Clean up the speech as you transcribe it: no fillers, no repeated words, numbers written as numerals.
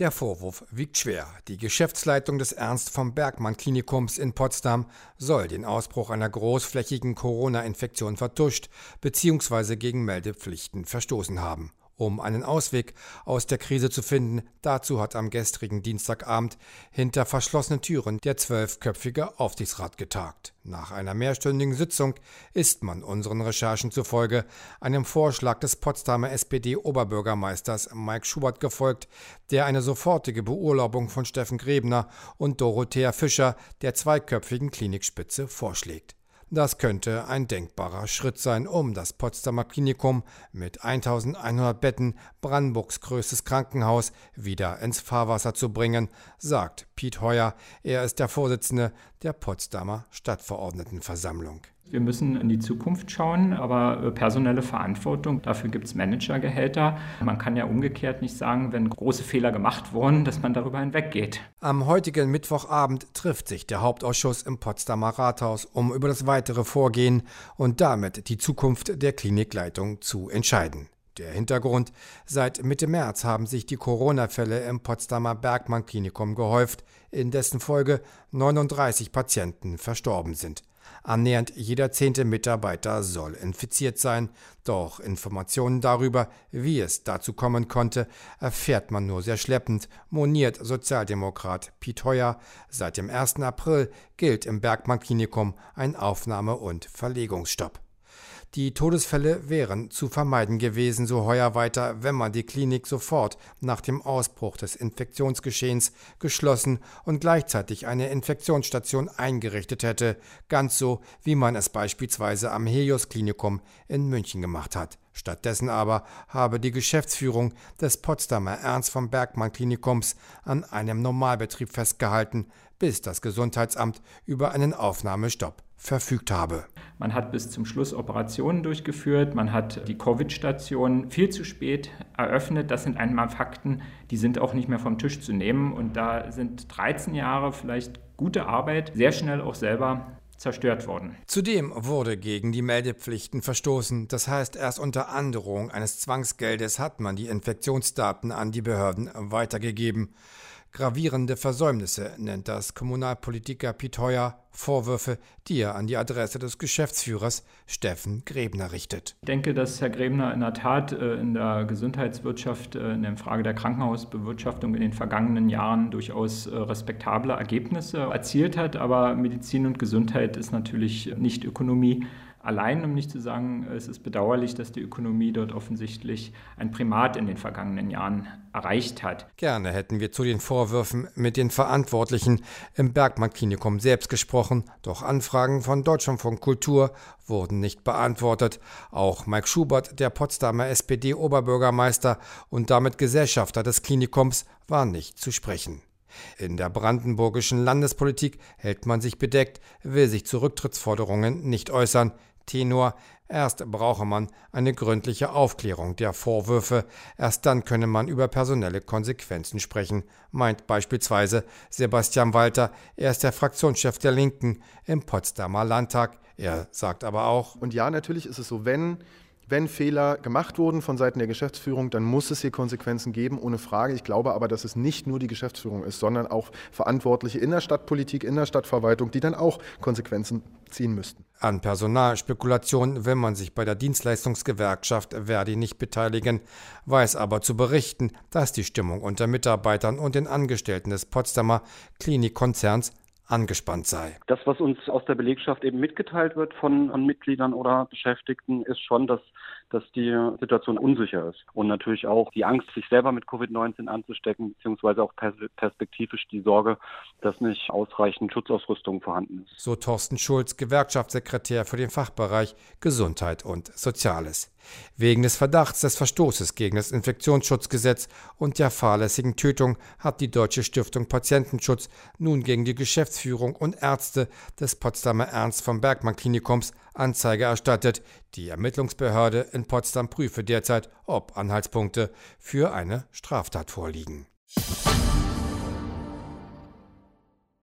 Der Vorwurf wiegt schwer. Die Geschäftsleitung des Ernst-von-Bergmann-Klinikums in Potsdam soll den Ausbruch einer großflächigen Corona-Infektion vertuscht bzw. gegen Meldepflichten verstoßen haben. Um einen Ausweg aus der Krise zu finden, dazu hat am gestrigen Dienstagabend hinter verschlossenen Türen der 12-köpfige Aufsichtsrat getagt. Nach einer mehrstündigen Sitzung ist man unseren Recherchen zufolge einem Vorschlag des Potsdamer SPD-Oberbürgermeisters Mike Schubert gefolgt, der eine sofortige Beurlaubung von Steffen Grebner und Dorothea Fischer, der zweiköpfigen Klinikspitze, vorschlägt. Das könnte ein denkbarer Schritt sein, um das Potsdamer Klinikum mit 1100 Betten, Brandenburgs größtes Krankenhaus, wieder ins Fahrwasser zu bringen, sagt Piet Heuer. Er ist der Vorsitzende der Potsdamer Stadtverordnetenversammlung. Wir müssen in die Zukunft schauen, aber personelle Verantwortung, dafür gibt es Managergehälter. Man kann ja umgekehrt nicht sagen, wenn große Fehler gemacht wurden, dass man darüber hinweggeht. Am heutigen Mittwochabend trifft sich der Hauptausschuss im Potsdamer Rathaus, um über das weitere Vorgehen und damit die Zukunft der Klinikleitung zu entscheiden. Der Hintergrund: Seit Mitte März haben sich die Corona-Fälle im Potsdamer Bergmann-Klinikum gehäuft, in dessen Folge 39 Patienten verstorben sind. Annähernd jeder 10. Mitarbeiter soll infiziert sein, doch Informationen darüber, wie es dazu kommen konnte, erfährt man nur sehr schleppend, moniert Sozialdemokrat Piet Heuer. Seit dem 1. April gilt im Bergmann-Klinikum ein Aufnahme- und Verlegungsstopp. Die Todesfälle wären zu vermeiden gewesen, so Heuer weiter, wenn man die Klinik sofort nach dem Ausbruch des Infektionsgeschehens geschlossen und gleichzeitig eine Infektionsstation eingerichtet hätte, ganz so, wie man es beispielsweise am Helios-Klinikum in München gemacht hat. Stattdessen aber habe die Geschäftsführung des Potsdamer Ernst-von-Bergmann-Klinikums an einem Normalbetrieb festgehalten, bis das Gesundheitsamt über einen Aufnahmestopp verfügt habe. Man hat bis zum Schluss Operationen durchgeführt, man hat die Covid-Station viel zu spät eröffnet. Das sind einmal Fakten, die sind auch nicht mehr vom Tisch zu nehmen. Und da sind 13 Jahre vielleicht gute Arbeit sehr schnell auch selber zerstört worden. Zudem wurde gegen die Meldepflichten verstoßen. Das heißt, erst unter Androhung eines Zwangsgeldes hat man die Infektionsdaten an die Behörden weitergegeben. Gravierende Versäumnisse nennt das Kommunalpolitiker Piet Heuer, Vorwürfe, die er an die Adresse des Geschäftsführers Steffen Grebner richtet. Ich denke, dass Herr Grebner in der Tat in der Gesundheitswirtschaft, in der Frage der Krankenhausbewirtschaftung in den vergangenen Jahren durchaus respektable Ergebnisse erzielt hat. Aber Medizin und Gesundheit ist natürlich nicht Ökonomie allein, um nicht zu sagen, es ist bedauerlich, dass die Ökonomie dort offensichtlich ein Primat in den vergangenen Jahren erreicht hat. Gerne hätten wir zu den Vorwürfen mit den Verantwortlichen im Bergmann-Klinikum selbst gesprochen, doch Anfragen von Deutschlandfunk Kultur wurden nicht beantwortet. Auch Mike Schubert, der Potsdamer SPD-Oberbürgermeister und damit Gesellschafter des Klinikums, war nicht zu sprechen. In der brandenburgischen Landespolitik hält man sich bedeckt, will sich zu Rücktrittsforderungen nicht äußern. Tenor: Erst brauche man eine gründliche Aufklärung der Vorwürfe, erst dann könne man über personelle Konsequenzen sprechen, meint beispielsweise Sebastian Walter. Er ist der Fraktionschef der Linken im Potsdamer Landtag. Er sagt aber auch: Und ja, natürlich ist es so, wenn Fehler gemacht wurden von Seiten der Geschäftsführung, dann muss es hier Konsequenzen geben, ohne Frage. Ich glaube aber, dass es nicht nur die Geschäftsführung ist, sondern auch Verantwortliche in der Stadtpolitik, in der Stadtverwaltung, die dann auch Konsequenzen ziehen müssten. An Personalspekulationen will man sich bei der Dienstleistungsgewerkschaft Verdi nicht beteiligen, weiß aber zu berichten, dass die Stimmung unter Mitarbeitern und den Angestellten des Potsdamer Klinikkonzerns angespannt sei. Das, was uns aus der Belegschaft eben mitgeteilt wird von Mitgliedern oder Beschäftigten, ist schon, dass die Situation unsicher ist. Und natürlich auch die Angst, sich selber mit Covid-19 anzustecken, beziehungsweise auch perspektivisch die Sorge, dass nicht ausreichend Schutzausrüstung vorhanden ist. So Thorsten Schulz, Gewerkschaftssekretär für den Fachbereich Gesundheit und Soziales. Wegen des Verdachts des Verstoßes gegen das Infektionsschutzgesetz und der fahrlässigen Tötung hat die Deutsche Stiftung Patientenschutz nun gegen die Geschäftsführung und Ärzte des Potsdamer Ernst-von-Bergmann-Klinikums Anzeige erstattet. Die Ermittlungsbehörde in Potsdam prüfe derzeit, ob Anhaltspunkte für eine Straftat vorliegen.